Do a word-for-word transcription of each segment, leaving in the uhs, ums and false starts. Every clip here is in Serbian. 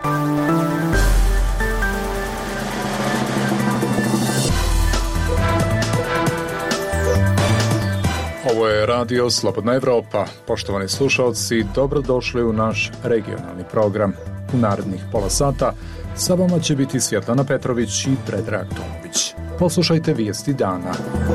Ovo je Radio Slobodna Evropa. Poštovani slušalci, dobrodošli u naš regionalni program. U narednih pola sata sa vama će biti Svjetlana Petrović i Predrag Tomović. Poslušajte vijesti dana.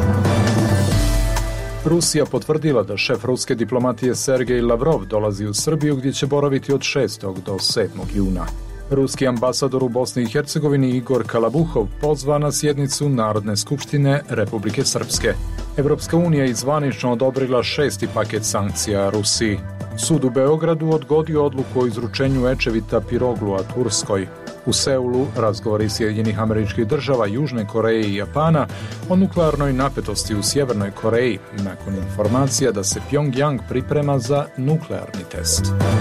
Rusija potvrdila da šef ruske diplomatije Sergej Lavrov dolazi u Srbiju gdje će boraviti od šestog do sedmog juna. Ruski ambasador u Bosni i Hercegovini Igor Kalabuhov pozva na sjednicu Narodne skupštine Republike Srpske. Evropska unija je zvanično odobrila šesti paket sankcija Rusiji. Sud u Beogradu odgodio odluku o izručenju Ečevita Piroglua Turskoj. U Seulu razgovori Sjedinjenih Američkih Država, Južne Koreje i Japana o nuklearnoj napetosti u Sjevernoj Koreji nakon informacija da se Pjongjang priprema za nuklearni test.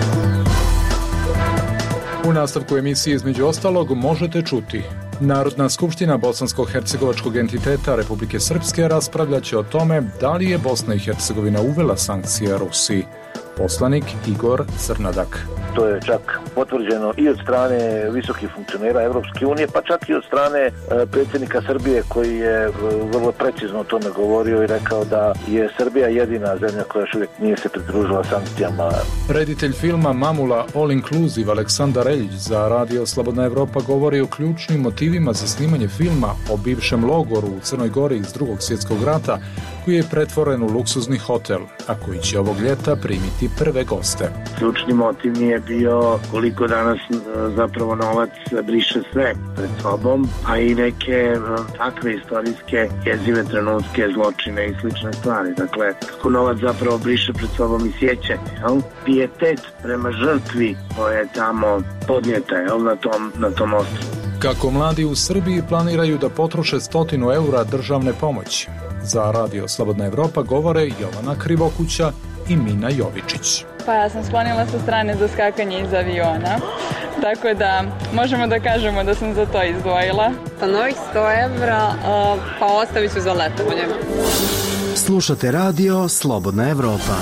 U nastavku emisije između ostalog možete čuti: Narodna skupština bosansko-hercegovačkog entiteta Republike Srpske raspravljaće o tome da li je Bosna i Hercegovina uvela sankcije Rusiji. Poslanik Igor Crnadak. To je čak potvrđeno i od strane visokih funkcionera Evropske unije, pa čak i od strane predsjednika Srbije koji je vrlo precizno o tome govorio i rekao da je Srbija jedina zemlja koja još uvijek nije se pridružila sankcijama. Reditelj filma Mamula All Inclusive Aleksandar Eljić za Radio Slobodna Evropa govori o ključnim motivima za snimanje filma o bivšem logoru u Crnoj Gori iz Drugog svjetskog rata koji je pretvoren u luksuzni hotel, a koji će ovog ljeta primiti prve goste. Ključni motiv mi je bio koliko danas zapravo novac briše sve pred sobom, a i neke takve istorijske jezive trenutke, zločine i slične stvari. Dakle, kako novac zapravo briše pred sobom i sjećanje, jel? Pijetet prema žrtvi koja je tamo podnijeta, jel? Na tom, na tom ostrvu. Kako mladi u Srbiji planiraju da potroše stotinu eura državne pomoći. Za Radio Slobodna Evropa govore Jovana Krivokuća i Mina Jovičić. Pa ja sam sklonila sa strane za skakanje iz aviona, tako da možemo da kažemo da sam za to izdvojila. Pa novih sto evra, pa ostavit ću za letovanje. Slušate Radio Slobodna Evropa.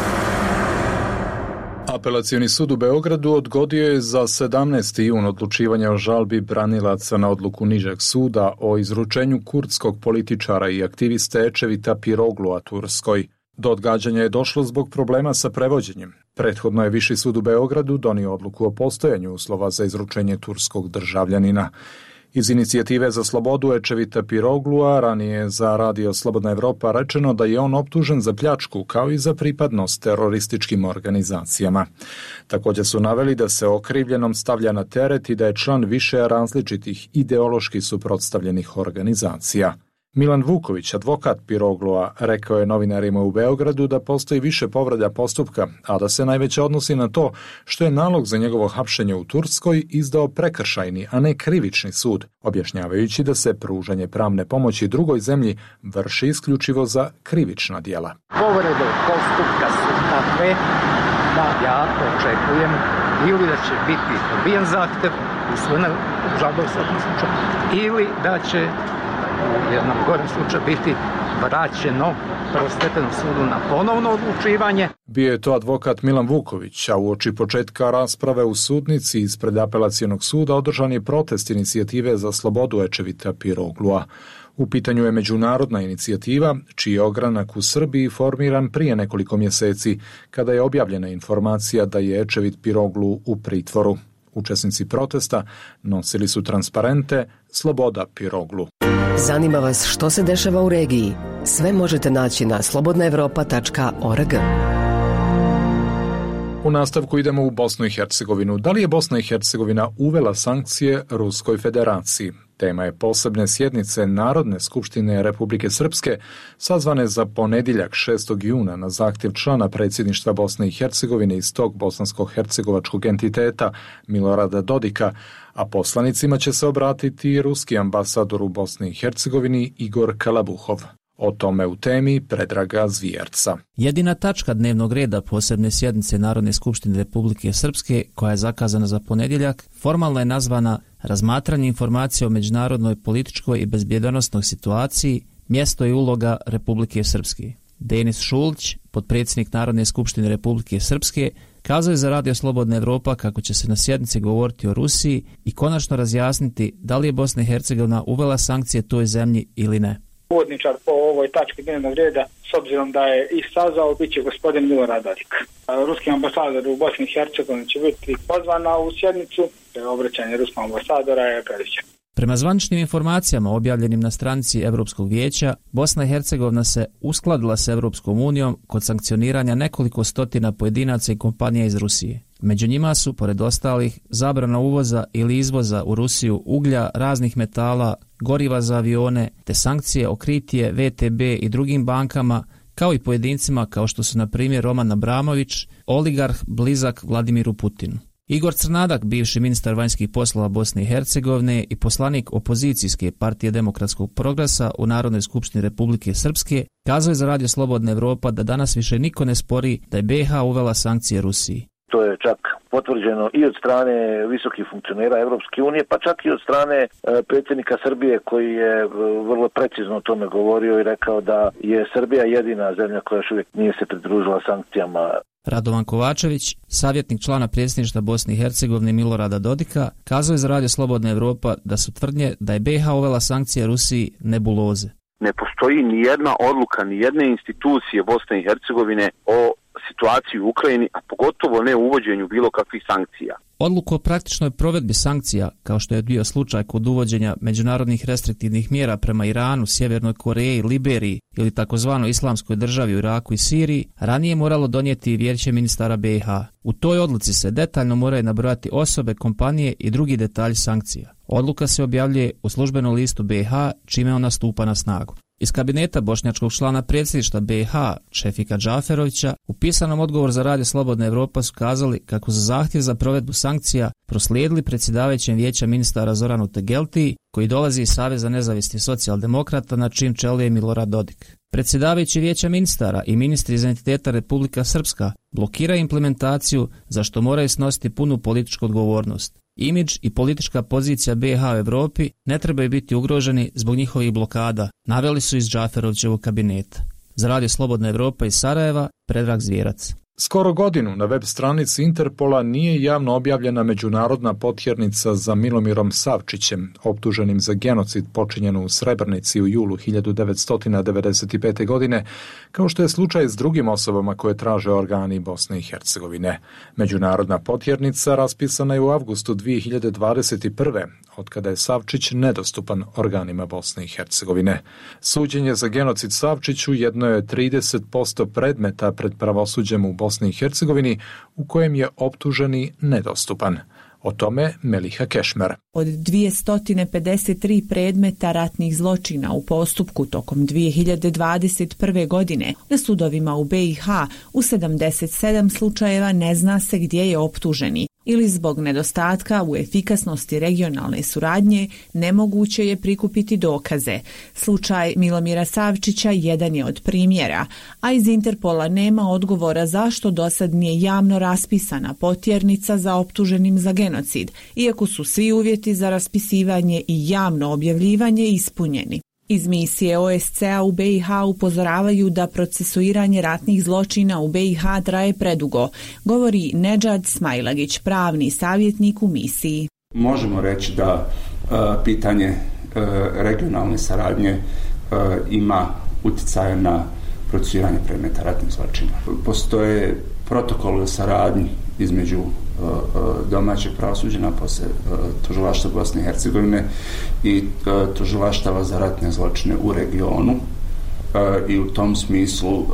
Apelacioni sud u Beogradu odgodio je za sedamnaesti jun odlučivanje o žalbi branilaca na odluku nižeg suda o izručenju kurdskog političara i aktiviste Ečevita Piroglua Turskoj. Do odgađanja je došlo zbog problema sa prevođenjem. Prethodno je Viši sud u Beogradu donio odluku o postojanju uslova za izručenje turskog državljanina. Iz inicijative za slobodu Ečevita Piroglua ranije za Radio Slobodna Evropa rečeno da je on optužen za pljačku kao i za pripadnost terorističkim organizacijama. Također su naveli da se okrivljenom stavlja na teret i da je član više različitih ideološki suprotstavljenih organizacija. Milan Vuković, advokat Piroglua, rekao je novinarima u Beogradu da postoji više povreda postupka, a da se najveće odnosi na to što je nalog za njegovo hapšenje u Turskoj izdao prekršajni, a ne krivični sud, objašnjavajući da se pružanje pravne pomoći drugoj zemlji vrši isključivo za krivična djela. Povrede postupka su takve da ja očekujem ili da će biti odbijen zahtjev, usvojena žalba u svakom slučaju, ili da će u jednom gorem slučaju biti vraćeno prvostepenom sudu na ponovno odlučivanje. Bio je to advokat Milan Vuković, a uoči početka rasprave u sudnici ispred apelacionog suda održan je protest inicijative za slobodu Ečevita Piroglua. U pitanju je međunarodna inicijativa, čiji je ogranak u Srbiji formiran prije nekoliko mjeseci, kada je objavljena informacija da je Ečevit Piroglu u pritvoru. Učesnici protesta nosili su transparente Sloboda Piroglu. Zanima vas što se dešava u regiji? Sve možete naći na slobodna evropa tačka org. U nastavku idemo u Bosnu i Hercegovinu. Da li je Bosna i Hercegovina uvela sankcije Ruskoj federaciji? Tema je posebne sjednice Narodne skupštine Republike Srpske, sazvane za ponedjeljak šestog juna na zahtjev člana predsjedništva Bosne i Hercegovine iz tog bosansko-hercegovačkog entiteta Milorada Dodika, a poslanicima će se obratiti i ruski ambasador u Bosni i Hercegovini Igor Kalabuhov. O tome u temi Predraga Zvijerca. Jedina tačka dnevnog reda posebne sjednice Narodne skupštine Republike Srpske, koja je zakazana za ponedjeljak, formalno je nazvana Razmatranje informacija o međunarodnoj političkoj i bezbjednosnoj situaciji, mjesto i uloga Republike Srpske. Denis Šulić, potpredsjednik Narodne skupštine Republike Srpske, kazao je za Radio Slobodna Evropa kako će se na sjednici govoriti o Rusiji i konačno razjasniti da li je Bosna i Hercegovina uvela sankcije toj zemlji ili ne. Uvodničar po ovoj tački dnevnog reda, s obzirom da je ih sazvao, bit će gospodin Milorad Dodik. Ruski ambasador u Bosni i Hercegovini će biti pozvan na ovu sjednicu. Obraćanje ruskog ambasadora je predviđeno. Prema zvaničnim informacijama objavljenim na stranici Europskog vijeća, Bosna i Hercegovina se uskladila s Europskom unijom kod sankcioniranja nekoliko stotina pojedinaca i kompanija iz Rusije. Među njima su, pored ostalih, zabrana uvoza ili izvoza u Rusiju uglja, raznih metala, goriva za avione, te sankcije okritije V T B i drugim bankama, kao i pojedincima kao što su na primjer Roman Abramović, oligarh blizak Vladimiru Putinu. Igor Crnadak, bivši ministar vanjskih poslova Bosne i Hercegovine i poslanik opozicijske partije Demokratskog progresa u Narodnoj skupštini Republike Srpske, kazao je za Radio Slobodna Evropa da danas više niko ne spori da je B i H uvela sankcije Rusiji. To je čak potvrđeno i od strane visokih funkcionera Europske unije, pa čak i od strane e, predsjednika Srbije koji je e, vrlo precizno o tome govorio i rekao da je Srbija jedina zemlja koja još uvijek nije se pridružila sankcijama. Radovan Kovačević, savjetnik člana predsjedništva Bosne i Hercegovine Milorada Dodika, kazao je za Radio Slobodna Evropa da su tvrdnje da je B i H uvela sankcije Rusiji nebuloze. Ne postoji ni jedna odluka, ni jedne institucije Bosne i Hercegovine o situaciji u Ukrajini, a pogotovo ne uvođenju bilo kakvih sankcija. Odluku o praktičnoj provedbi sankcija, kao što je bio slučaj kod uvođenja međunarodnih restriktivnih mjera prema Iranu, Sjevernoj Koreji, Liberiji ili takozvanoj islamskoj državi u Iraku i Siriji, ranije moralo donijeti Vijeće ministara B i H. U toj odluci se detaljno moraju nabrojati osobe, kompanije i drugi detalji sankcija. Odluka se objavljuje u službenom listu B i H, čime ona stupa na snagu. Iz kabineta bošnjačkog člana predsjedništva B i H, Šefika Džaferovića, u pisanom odgovoru za Radio Slobodna Evropa su kazali kako za zahtjev za provedbu sankcija proslijedili predsjedavajućem Vijeća ministara Zoranu Tegeltiji, koji dolazi iz Saveza nezavisnih socijaldemokrata na čijim čelu je Milorad Dodik. Predsjedavajući Vijeća ministara i ministri iz entiteta Republika Srpska blokiraju implementaciju, za što moraju snositi punu političku odgovornost. Imidž i politička pozicija B i H u Evropi ne trebaju biti ugroženi zbog njihovih blokada, naveli su iz Džaferovićevog kabineta. Za Radio Slobodna Evropa iz Sarajeva, Predrag Zvijerac. Skoro godinu na web stranici Interpola nije javno objavljena međunarodna potjernica za Milomirom Savčićem, optuženim za genocid počinjen u Srebrnici u julu hiljadu devetsto devedeset pete. godine, kao što je slučaj s drugim osobama koje traže organi Bosne i Hercegovine. Međunarodna potjernica raspisana je u avgustu dvije hiljade dvadeset prve. od kada je Savčić nedostupan organima Bosne i Hercegovine. Suđenje za genocid Savčiću jedno je trideset posto predmeta pred pravosuđem u Bosni i Hercegovini u kojem je optuženi nedostupan. O tome Meliha Kešmer. Od dvjesto pedeset tri predmeta ratnih zločina u postupku tokom dvije hiljade dvadeset prve. godine na sudovima u B i H u sedamdeset sedam slučajeva ne zna se gdje je optuženi ili zbog nedostatka u efikasnosti regionalne suradnje nemoguće je prikupiti dokaze. Slučaj Milomira Savčića jedan je od primjera, a iz Interpola nema odgovora zašto dosad nije javno raspisana potjernica za optuženim za genocid, iako su svi uvjeti za raspisivanje i javno objavljivanje ispunjeni. Iz misije O S C-a u B i H upozoravaju da procesuiranje ratnih zločina u B i H traje predugo, govori Nedžad Smajlagić, pravni savjetnik u misiji. Možemo reći da uh, pitanje uh, regionalne saradnje uh, ima utjecaja na procesuiranje predmeta ratnih zločina. Postoje protokol o saradnji između domaćeg pravosuđa, napose tužilaštva Bosne i Hercegovine i tužilaštava za ratne zločine u regionu, i u tom smislu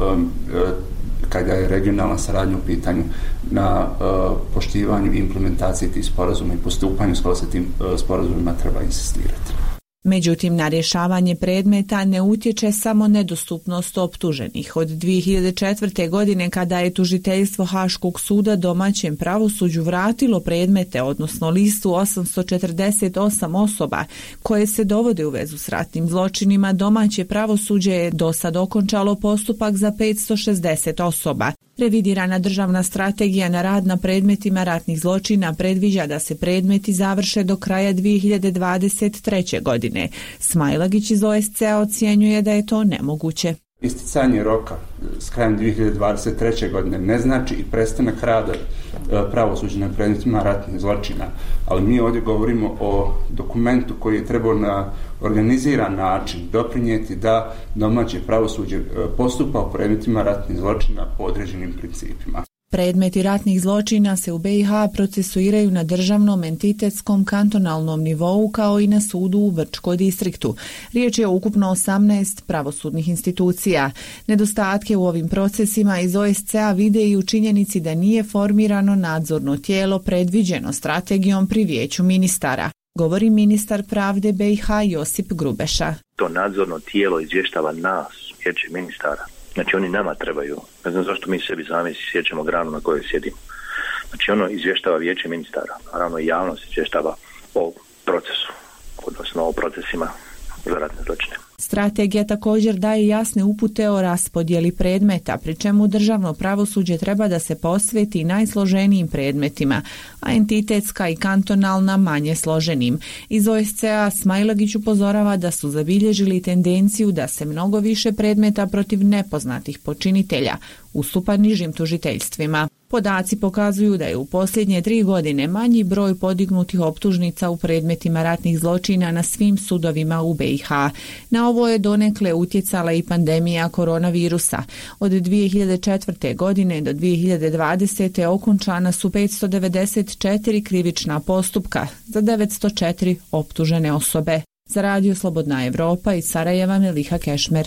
kada je regionalna saradnja u pitanju na poštivanju i implementaciji tih sporazuma i postupanju sa tim sporazumima treba insistirati. Međutim, na rješavanje predmeta ne utječe samo nedostupnost optuženih. Od dvije hiljade četvrte. godine, kada je tužiteljstvo Haškog suda domaćem pravosuđu vratilo predmete, odnosno listu osamsto četrdeset osam osoba koje se dovode u vezu s ratnim zločinima, domaće pravosuđe je do sad okončalo postupak za petsto šezdeset osoba. Revidirana državna strategija na rad na predmetima ratnih zločina predviđa da se predmeti završe do kraja dvije hiljade dvadeset treće. godine. Smajlagić iz O S C-a ocjenjuje da je to nemoguće. Isticanje roka s krajem dvije hiljade dvadeset treće. godine ne znači i prestanak rada pravosuđa na predmetima ratnih zločina. Ali mi ovdje govorimo o dokumentu koji je trebao na organiziran način doprinijeti da domaće pravosuđe postupa u predmetima ratnih zločina po određenim principima. Predmeti ratnih zločina se u B i H procesuiraju na državnom, entitetskom, kantonalnom nivou kao i na sudu u Brčkoj distriktu. Riječ je o ukupno osamnaest pravosudnih institucija. Nedostatke u ovim procesima iz O S C A vide i u činjenici da nije formirano nadzorno tijelo predviđeno strategijom pri vijeću ministara, govori ministar pravde B i H Josip Grubeša. To nadzorno tijelo izvještava nas, vijeće ministara. Znači oni nama trebaju. Ne znam zašto mi sebi sami sjećamo granu na kojoj sjedimo. Znači ono izvještava vijeće ministara. Naravno i javnost izvještava o procesu, odnosno o procesima za ratne zločine. Strategija također daje jasne upute o raspodjeli predmeta, pri čemu državno pravosuđe treba da se posveti najsloženijim predmetima, a entitetska i kantonalna manje složenim. Iz O S C A Smajlagić upozorava da su zabilježili tendenciju da se mnogo više predmeta protiv nepoznatih počinitelja ustupa nižim tužiteljstvima. Podaci pokazuju da je u posljednje tri godine manji broj podignutih optužnica u predmetima ratnih zločina na svim sudovima u B i H. Na ovo je donekle utjecala i pandemija koronavirusa. Od dvije hiljade četvrte. godine do dvije hiljade dvadesete. okončana su petsto devedeset četiri krivična postupka za devetsto četiri optužene osobe. Za Radio Slobodna Evropa iz Sarajeva Meliha Kešmer.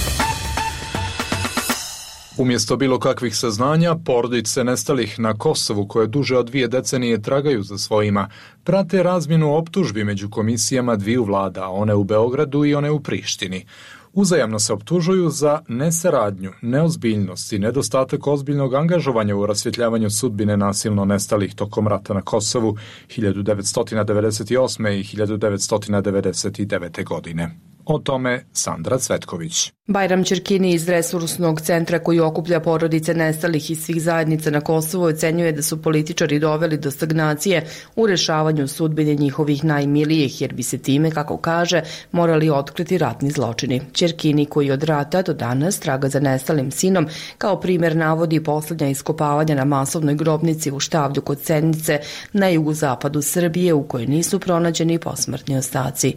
Umjesto bilo kakvih saznanja, porodice nestalih na Kosovu koje duže od dvije decenije tragaju za svojima, prate razmjenu optužbi među komisijama dviju vlada, one u Beogradu i one u Prištini. Uzajamno se optužuju za nesaradnju, neozbiljnost i nedostatak ozbiljnog angažovanja u rasvjetljavanju sudbine nasilno nestalih tokom rata na Kosovu hiljadu devetsto devedeset osme. i hiljadu devetsto devedeset devete. godine. O tome Sandra Cvetković. Bajram Čerkini iz Resursnog centra koji okuplja porodice nestalih iz svih zajednica na Kosovu ocenjuje da su političari doveli do stagnacije u rešavanju sudbine njihovih najmilijih, jer bi se time, kako kaže, morali otkriti ratni zločini. Čerkini, koji od rata do danas traga za nestalim sinom, kao primjer navodi posljednja iskopavanja na masovnoj grobnici u Štavlju kod Senice na jugozapadu Srbije u kojoj nisu pronađeni posmrtni ostaci.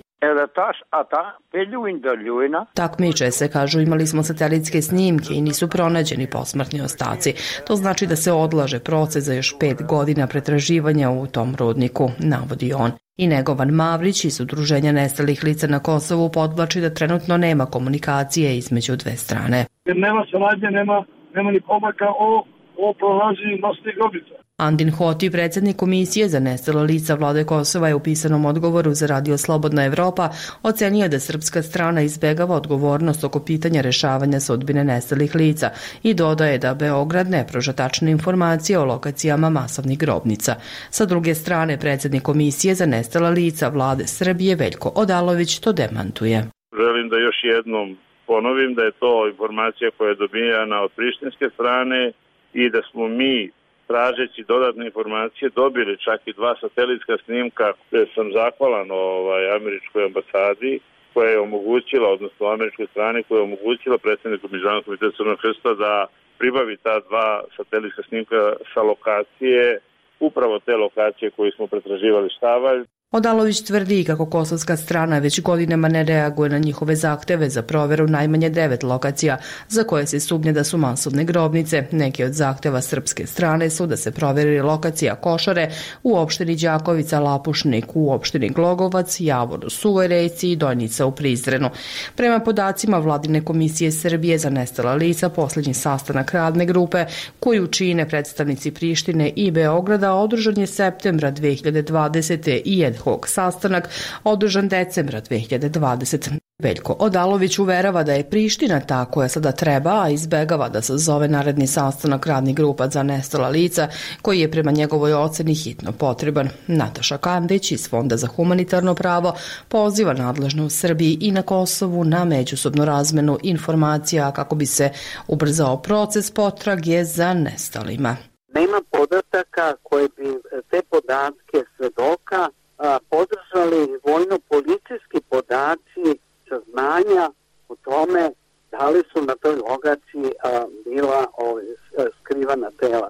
Takmiče se, kažu, imali smo satelitske snimke i nisu pronađeni posmrtni ostaci. To znači da se odlaže proces za još pet godina pretraživanja u tom rudniku, navodi on. I Negovan Mavrić iz Udruženja nestalih lica na Kosovu podvlači da trenutno nema komunikacije između dve strane. Jer nema saradnje, nema, nema ni pomaka o, o pronalaženju nosnih grobica. Andin Hoti, predsjednik Komisije za nestala lica vlade Kosova, je u pisanom odgovoru za Radio Slobodna Evropa ocenio da srpska strana izbegava odgovornost oko pitanja rešavanja sudbine nestalih lica i dodaje da Beograd ne pruža tačne informacije o lokacijama masovnih grobnica. Sa druge strane, predsjednik Komisije za nestala lica vlade Srbije Veljko Odalović to demantuje. Želim da još jednom ponovim da je to informacija koja je dobijana od prištinske strane i da smo mi tražeći dodatne informacije dobili čak i dva satelitska snimka koje sam zahvalan ovaj, američkoj ambasadi koja je omogućila, odnosno američkoj strani koja je omogućila predsjedniku Međunarodnog komiteta Crvenog krsta da pribavi ta dva satelitska snimka sa lokacije, upravo te lokacije koje smo pretraživali Štavalj. Odalović tvrdi kako kosovska strana već godinama ne reaguje na njihove zahteve za provjeru najmanje devet lokacija za koje se sumnje da su masovne grobnice. Neki od zahteva srpske strane su da se provjeri lokacija Košare u opštini Đakovica, Lapušnik u opštini Glogovac, Javor u Suvoj Reci i Dojnica u Prizrenu. Prema podacima Vladine komisije Srbije za nestala lica, posljednji sastanak radne grupe koju čine predstavnici Prištine i Beograda održan je septembra dvije hiljade dvadesete. i ad hoc sastanak održan decembra dvije hiljade dvadesete. Veljko Odalović uverava da je Priština ta koja sada treba, a izbegava da sazove naredni sastanak radnih grupa za nestala lica, koji je prema njegovoj oceni hitno potreban. Nataša Kandić iz Fonda za humanitarno pravo poziva nadležne u Srbiji i na Kosovu na međusobnu razmenu informacija kako bi se ubrzao proces potrage za nestalima. Nema podataka koje bi te podatke svedoka podržali vojno-policijski podaci saznanja o tome da li su na toj lokaciji bila ove, skrivana tela. Na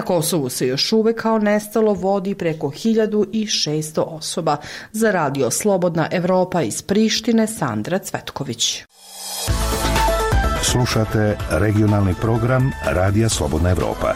Na Kosovu se još uvek kao nestalo vodi preko hiljadu šesto osoba. Za radio Slobodna Evropa iz Prištine, Sandra Cvetković. Slušate regionalni program Radija Slobodna Evropa.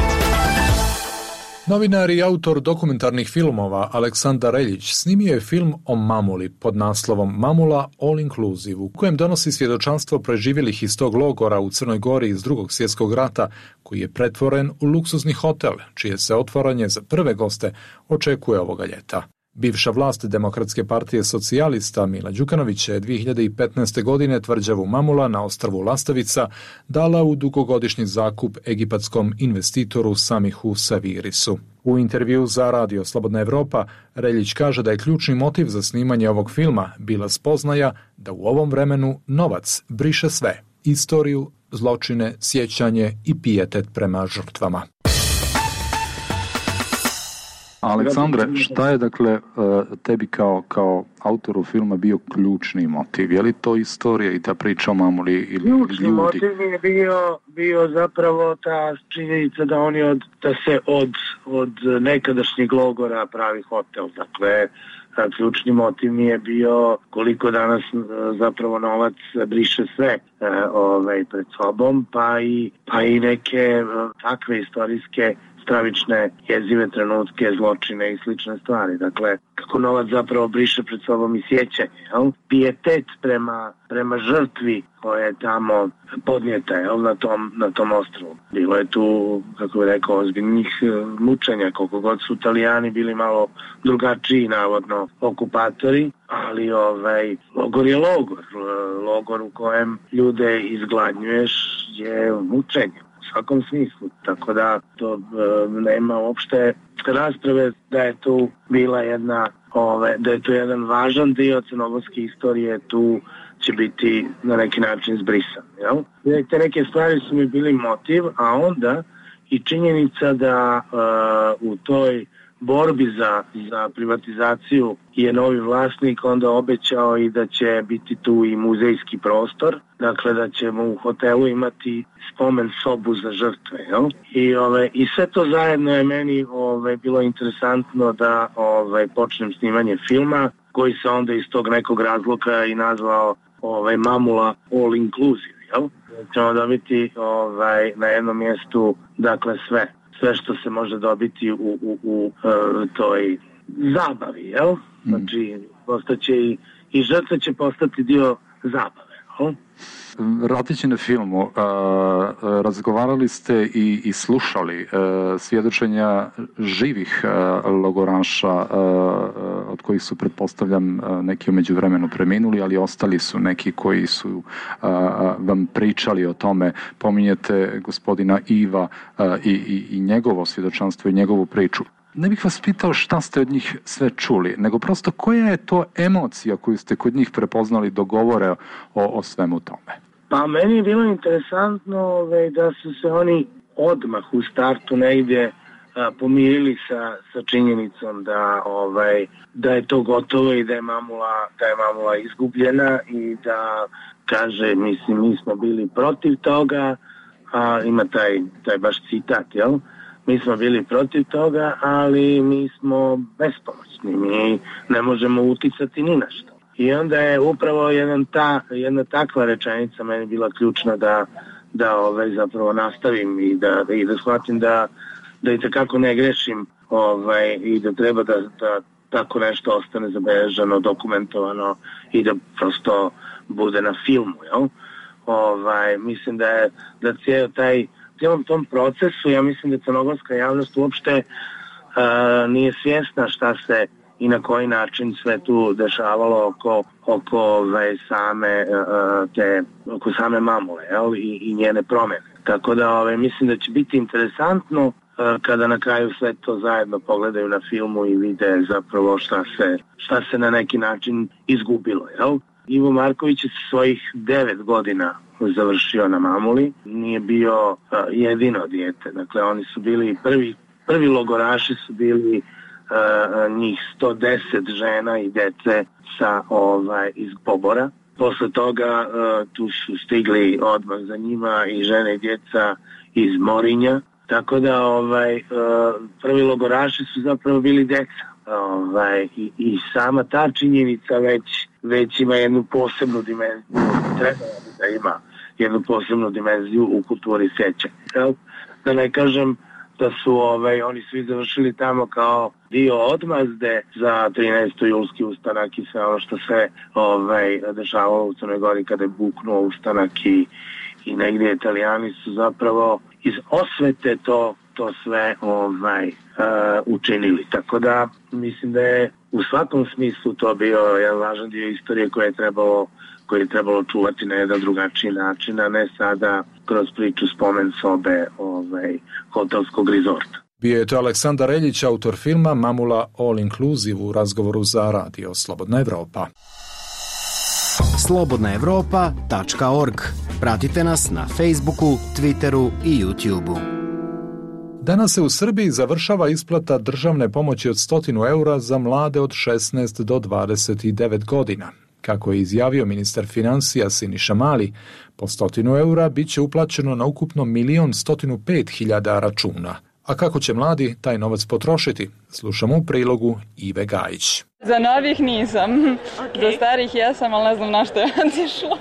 Novinar i autor dokumentarnih filmova Aleksandar Reljić snimio je film o mamuli pod naslovom Mamula All Inclusive, u kojem donosi svjedočanstvo preživjelih iz tog logora u Crnoj Gori iz drugog svjetskog rata, koji je pretvoren u luksuzni hotel, čije se otvaranje za prve goste očekuje ovoga ljeta. Bivša vlast Demokratske partije socijalista Mila Đukanovića je dvije hiljade petnaeste. godine tvrđavu Mamula na ostrvu Lastavica dala u dugogodišnji zakup egipatskom investitoru Samihu Savirisu. U intervju za radio Slobodna Evropa Reljić kaže da je ključni motiv za snimanje ovog filma bila spoznaja da u ovom vremenu novac briše sve, istoriju, zločine, sjećanje i pijetet prema žrtvama. Aleksandre, šta je dakle tebi kao, kao autoru filma bio ključni motiv? Je li to istorija i ta priča o mamuli ili ključni ljudi? Motiv mi je bio, bio zapravo ta činjenica da oni od, da se od, od nekadašnjeg logora pravi hotel. Dakle, ključni motiv mi je bio koliko danas zapravo novac briše sve ovaj, pred sobom, pa i, pa i neke takve istorijske stravične, jezive trenutke, zločine i slične stvari. Dakle, kako novac zapravo briše pred sobom i sjećanje, jel? Pijetet prema, prema žrtvi koja je tamo podnijeta, jel? Na tom, na tom ostrvu. Bilo je tu, kako bih rekao, ozbiljnih mučenja, koliko god su Italijani bili malo drugačiji, navodno, okupatori, ali ovaj, logor je logor. Logor u kojem ljude izgladnjuješ je mučenje. U svakom smislu, tako da to e, nema uopšte rasprave da je tu bila jedna, ove, da je tu jedan važan dio crnogorske istorije, tu će biti na neki način zbrisan. Jel? Te neke stvari su mi bili motiv, a onda i činjenica da e, u toj borbi za, za privatizaciju je novi vlasnik onda obećao i da će biti tu i muzejski prostor, dakle da ćemo u hotelu imati spomen sobu za žrtve. Jel? I, ove, i sve to zajedno je meni ove, bilo interesantno da ove, počnem snimanje filma koji se onda iz tog nekog razloga i nazvao ove, Mamula All Inclusive. Jel? Ćemo dobiti ovaj, na jednom mjestu dakle sve. sve što se može dobiti u, u, u, u toj zabavi, jel? Znači, postaće i, i žrtve će postati dio zabave, jel? Radeći na filmu, a, razgovarali ste i, i slušali a, svjedočenja živih a, logoranša, a, od kojih su, pretpostavljam, a, neki u međuvremenu preminuli, ali ostali su neki koji su a, a, vam pričali o tome. Pominjete gospodina Iva a, i, i, i njegovo svjedočanstvo i njegovu priču. Ne bih vas pitao šta ste od njih sve čuli, nego prosto koja je to emocija koju ste kod njih prepoznali do govore o, o svemu tome? Pa meni je bilo interesantno ove, da su se oni odmah u startu negdje a, pomirili sa, sa činjenicom da, ovaj, da je to gotovo i da je mamula, da je mamula izgubljena i da kaže, mislim, mi smo bili protiv toga, a, ima taj, taj baš citat, jel? Mi smo bili protiv toga, ali mi smo bespomoćni, mi ne možemo uticati ni na što. I onda je upravo jedan ta, jedna takva rečenica meni bila ključna da, da ovaj, zapravo nastavim i da, i da shvatim da, da i takako ne grešim ovaj, i da treba da, da tako nešto ostane zabeleženo, dokumentovano i da prosto bude na filmu. Jel? Ovaj, mislim da je da cijel taj cijelom tom procesu, ja mislim da crnogorska javnost uopšte uh, nije svjesna šta se i na koji način sve tu dešavalo oko, oko ovaj, same uh, te, oko same mamule, jel? I, i njene promjene. Tako da ovaj, mislim da će biti interesantno uh, kada na kraju sve to zajedno pogledaju na filmu i vide zapravo šta se, šta se na neki način izgubilo, jel? Ivo Marković je svojih devet godina završio na mamuli, nije bio uh, jedino dijete, dakle oni su bili prvi, prvi logoraši su bili uh, njih sto deset žena i dece sa, ovaj, iz Pobora. Posle toga uh, tu su stigli odmah za njima i žene i djeca iz Morinja, Tako da ovaj, prvi logoraši su zapravo bili deca. Ovaj, i, i sama ta činjenica već, već ima jednu posebnu dimenziju, treba da ima jednu posebnu dimenziju u kulturi sjećanja. Da ne kažem da su ovaj, oni svi završili tamo kao dio odmazde za trinaesti julski ustanak i sve ono što se ovaj, dešavalo u Crnoj Gori kada je buknuo ustanak i, i negdje Italijani su zapravo iz osvete to to sve ovaj, uh, učinili. Tako da mislim da je u svakom smislu to bio jedan važan dio istorije koje je trebalo, koje je trebalo čuvati na jedan drugačiji način, a ne sada kroz priču spomen sobe ovaj, hotelskog rezorta. Bio je to Aleksandar Reljić, autor filma Mamula All Inclusive u razgovoru za radio Slobodna Evropa. slobodna evropa tačka org. Pratite nas na Facebooku, Twitteru i YouTubeu. Danas se u Srbiji završava isplata državne pomoći od stotinu eura za mlade od šesnaest do dvadeset devet godina. Kako je izjavio ministar financija Siniša Mali, po stotinu eura bit će uplaćeno na ukupno milion stotinu pet hiljada računa. A kako će mladi taj novac potrošiti? Slušamo u prilogu Ive Gajić. Za novih nisam. Okay. Za starih jesam, ali ne znam na što je otišlo.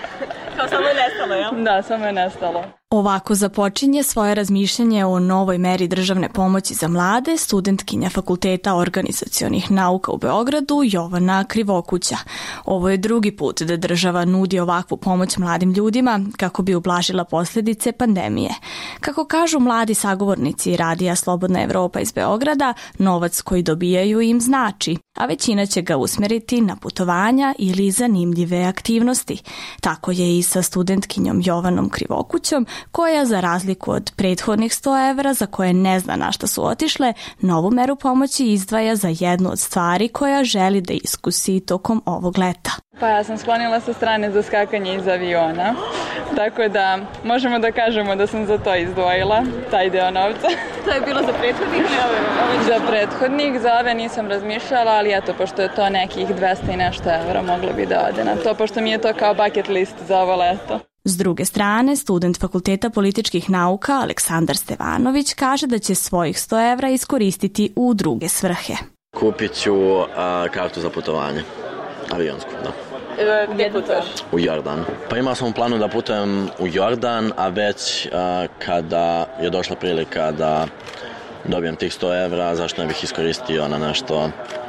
Kao samo je nestalo, jel? Da, samo je nestalo. Ovako započinje svoje razmišljanje o novoj meri državne pomoći za mlade studentkinja Fakulteta organizacionih nauka u Beogradu Jovana Krivokuća. Ovo je drugi put da država nudi ovakvu pomoć mladim ljudima kako bi ublažila posljedice pandemije. Kako kažu mladi sagovornici radija Slobodna Evropa iz Beograda, novac koji dobijaju im znači, a većina će ga usmjeriti na putovanja ili zanimljive aktivnosti. Tako je i sa studentkinjom Jovanom Krivokućom, koja za razliku od prethodnih sto evra za koje ne zna na što su otišle, novu meru pomoći izdvaja za jednu od stvari koja želi da iskusi tokom ovog leta. Pa ja sam sklonila sa strane za skakanje iz aviona, tako da možemo da kažemo da sam za to izdvojila taj deo novca. To je bilo za prethodnik ili ove? ove za prethodnik, za ove nisam razmišljala, ali eto, pošto je to nekih dvesta i nešto evra, moglo bi da ode na to, pošto mi je to kao bucket list za ovo leto. S druge strane, student Fakulteta političkih nauka Aleksandar Stevanović kaže da će svojih sto evra iskoristiti u druge svrhe. Kupit ću a, kartu za putovanje, avionsku, da. E, gdje putuješ? U Jordan. Pa imao sam u planu da putujem u Jordan, a već a, kada je došla prilika da dobijem tih sto evra, zašto ne bih iskoristio na nešto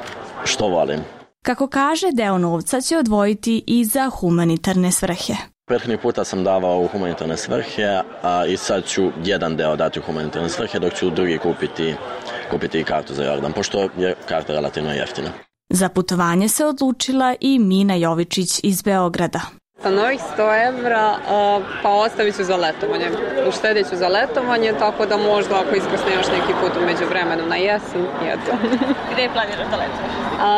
što volim. Kako kaže, deo novca će odvojiti i za humanitarne svrhe. Prethodnih puta sam davao u humanitarne svrhe, a i sad ću jedan deo dati u humanitarne svrhe, dok ću drugi kupiti, kupiti kartu za Jordan, pošto je karta relativno jeftina. Za putovanje se odlučila i Mina Jovičić iz Beograda. Sa novih sto evra pa ostavit ću za letovanje. Uštedit ću za letovanje, tako da možda ako iskrsne još neki put u međuvremenu na jesen, i eto. Gde planiraš da letovaš?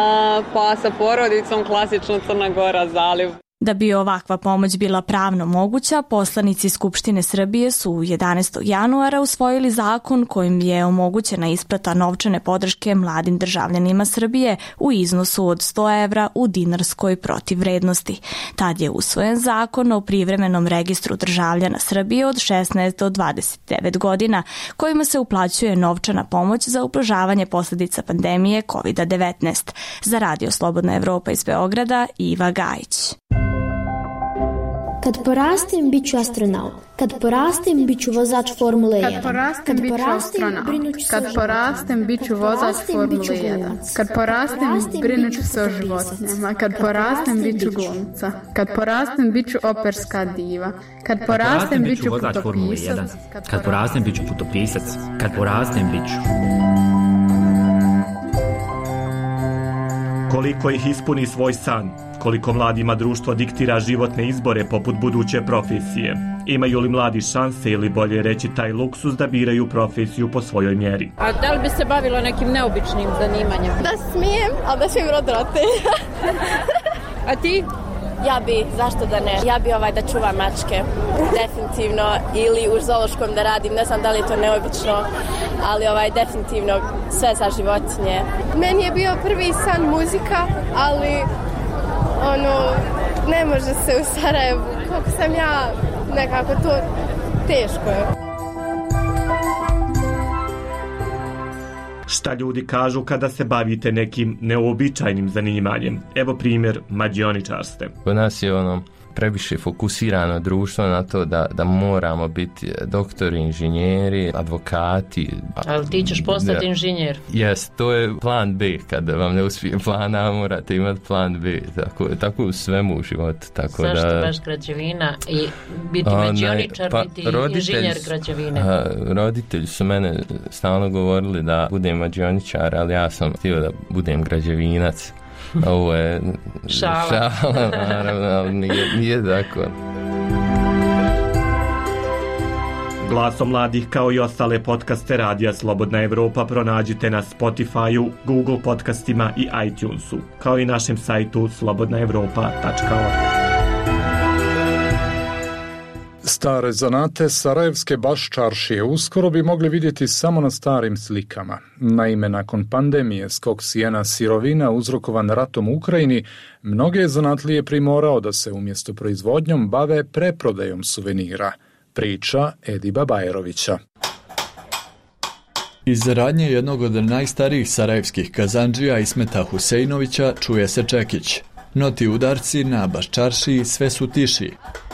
Pa sa porodicom, klasično Crna Gora, zaliv. Da bi ovakva pomoć bila pravno moguća, poslanici Skupštine Srbije su jedanaestog januara usvojili zakon kojim je omogućena isplata novčane podrške mladim državljanima Srbije u iznosu od sto evra u dinarskoj protivvrednosti. Tad je usvojen zakon o privremenom registru državljana Srbije od šesnaest do dvadeset devet godina, kojima se uplaćuje novčana pomoć za ublažavanje posljedica pandemije kovid devetnaest. Za radio Slobodna Evropa iz Beograda, Iva Gajić. Kad porastem, bit ću astronaut. Kad porastem, bit ću vozač Formule jedan. Kad porastem, bit ću astronaut. Kad porastem, bit ću vozač Formule jedan. Kad porastem, brinut ću se o životinjama. Kad porastem, bit ću glumca. Kad porastem, bit ću operska diva. Kad porastem, bit ću putopisac. Kad porastem, bit ću putopisac. Kad porastem, bit ću... Koliko ih ispuni svoj san, koliko mladima društvo diktira životne izbore poput buduće profesije. Imaju li mladi šanse ili bolje reći taj luksuz da biraju profesiju po svojoj mjeri? A da li bi se bavilo nekim neobičnim zanimanjem? Da smijem, ali da smijem rodrotelja. A ti? Ja bi, zašto da ne? Ja bi ovaj da čuvam mačke, definitivno, ili u zoološkom da radim, ne znam da li je to neobično, ali ovaj definitivno sve za životinje. Meni je bio prvi san muzika, ali ono, ne može se u Sarajevu. Koliko sam ja, nekako to teško je. Šta ljudi kažu kada se bavite nekim neobičajnim zanimanjem? Evo primjer mađioničarste. Kod nas je ono previše fokusirano društvo na to da, da moramo biti doktori, inženjeri, advokati. Ali ti ćeš postati ja. inženjer. Jes, to je plan B. Kada vam ne uspije plan A, morate imati plan B. Tako, tako u svemu u životu. Tako Zašto da, baš građevina i biti mađioničar, pa, biti inženjer građevine? A, roditelji su mene stalno govorili da budem mađioničar, ali ja sam htio da budem građevinac. Ovo je šala, šala naravno, ali nije, nije tako. Glasom mladih kao i ostale podcaste Radija Slobodna Evropa pronađite na Spotify-u, Google podcastima i iTunesu, kao i našem sajtu slobodna evropa tačka org. Stare zanate sarajevske baščaršije uskoro bi mogli vidjeti samo na starim slikama. Naime, nakon pandemije skok cijena sirovina uzrokovan ratom u Ukrajini, mnoge zanatlije primorao da se umjesto proizvodnjom bave preprodajom suvenira. Priča Ediba Bajrovića. Iz radnje jednog od najstarijih sarajevskih kazandžija Ismeta Huseinovića čuje se čekić. No ti udarci na baščaršiji sve su tiši.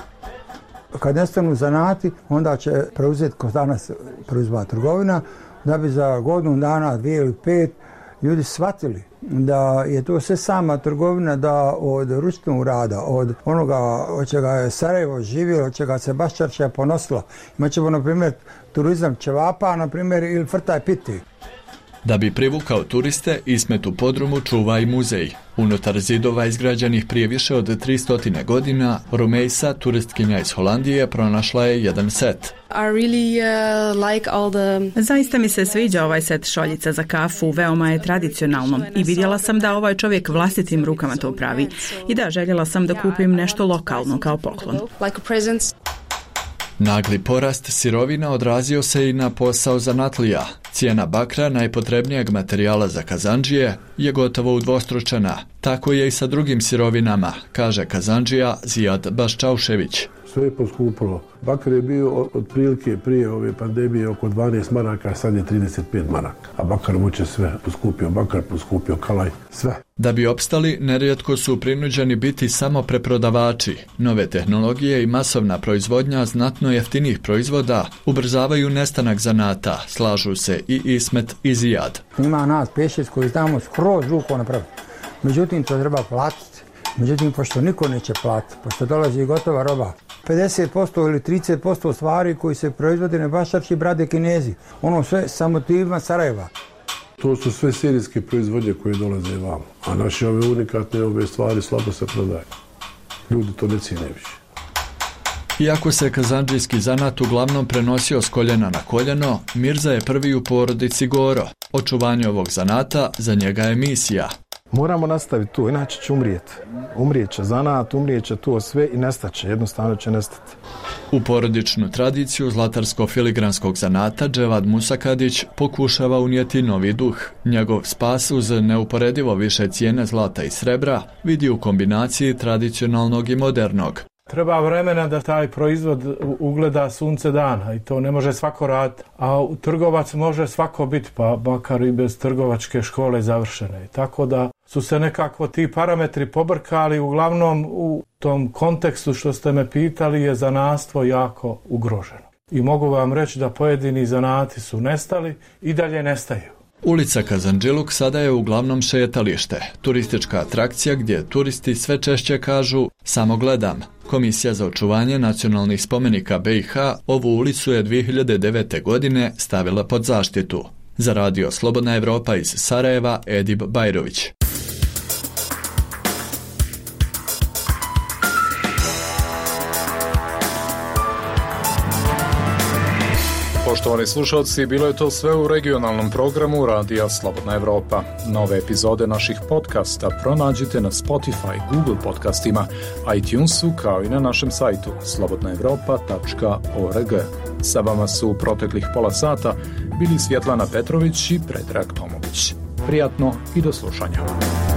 Kad nestanu zanati, onda će preuzeti, ko danas preuzima trgovina, da bi za godinu dana, dvije ili pet, ljudi shvatili da je to sve sama trgovina, da od ručnog rada, od onoga od čega je Sarajevo živjelo, od čega se baščaršija ponosila. Imaćemo, na primjer, turizam ćevapa, na primjer, ili frtaj piti. Da bi privukao turiste, Ismet u podrumu čuva i muzej. Unutar zidova izgrađenih prije više od tristo godina, Rumejsa, turistkinja iz Holandije, pronašla je jedan set. Really, uh, like all the... Zaista mi se sviđa ovaj set šoljica za kafu, veoma je tradicionalno i vidjela sam da ovaj čovjek vlastitim rukama to pravi. I da, željela sam da kupim nešto lokalno kao poklon. Like a present. Nagli porast sirovina odrazio se i na posao zanatlija. Cijena bakra, najpotrebnijeg materijala za kazandžije, je gotovo udvostručena. Tako je i sa drugim sirovinama, kaže kazandžija Zijad Baščaušević. Sve je poskupilo. Bakar je bio otprilike prije ove pandemije oko dvanaest maraka, sad je trideset pet maraka. A bakar muče sve poskupio, bakar poskupio, kalaj, sve. Da bi opstali, nerijetko su prinuđeni biti samo preprodavači. Nove tehnologije i masovna proizvodnja znatno jeftinih proizvoda ubrzavaju nestanak zanata, slažu se i Ismet i Zijad. Ima nas pet šest koji znamo skroz ruko napraviti. Međutim, to treba platiti. Međutim, pošto niko neće platiti, pošto dolazi gotova roba, pedeset posto ili trideset posto stvari koji se proizvode na baščaršiji brade Kinezi. Ono sve sa motivima Sarajeva. To su sve serijske proizvodnje koje dolaze vam, a naše ove unikatne ove stvari slabo se prodaju. Ljudi to ne cijene više. Iako se kazandžijski zanat uglavnom prenosio s koljena na koljeno, Mirza je prvi u porodici Goro. Očuvanje ovog zanata za njega je misija. Moramo nastaviti tu, inače će umrijeti. Umrijet će zanat, umrijet će to sve i nestaće, jednostavno će nestati. U porodičnu tradiciju zlatarsko-filigranskog zanata Dževad Musakadić pokušava unijeti novi duh. Njegov spas uz neuporedivo više cijene zlata i srebra vidi u kombinaciji tradicionalnog i modernog. Treba vremena da taj proizvod ugleda sunce dana i to ne može svako raditi. A trgovac može svako biti, pa makar i bez trgovačke škole završene. Tako da su se nekako ti parametri pobrkali, uglavnom u tom kontekstu što ste me pitali je zanatstvo jako ugroženo. I mogu vam reći da pojedini zanati su nestali i dalje nestaju. Ulica Kazandžiluk sada je uglavnom šetalište, turistička atrakcija gdje turisti sve češće kažu samo gledam. Komisija za očuvanje nacionalnih spomenika B i H ovu ulicu je dvije hiljade devete. godine stavila pod zaštitu. Za Radio Slobodna Evropa iz Sarajeva, Edib Bajrović. Poštovani slušalci, bilo je to sve u regionalnom programu Radija Slobodna Evropa. Nove epizode naših podcasta pronađite na Spotify, Google podcastima, iTunesu kao i na našem sajtu slobodna evropa tačka org. Sa vama su u proteklih pola sata bili Svjetlana Petrović i Predrag Tomović. Prijatno i do slušanja.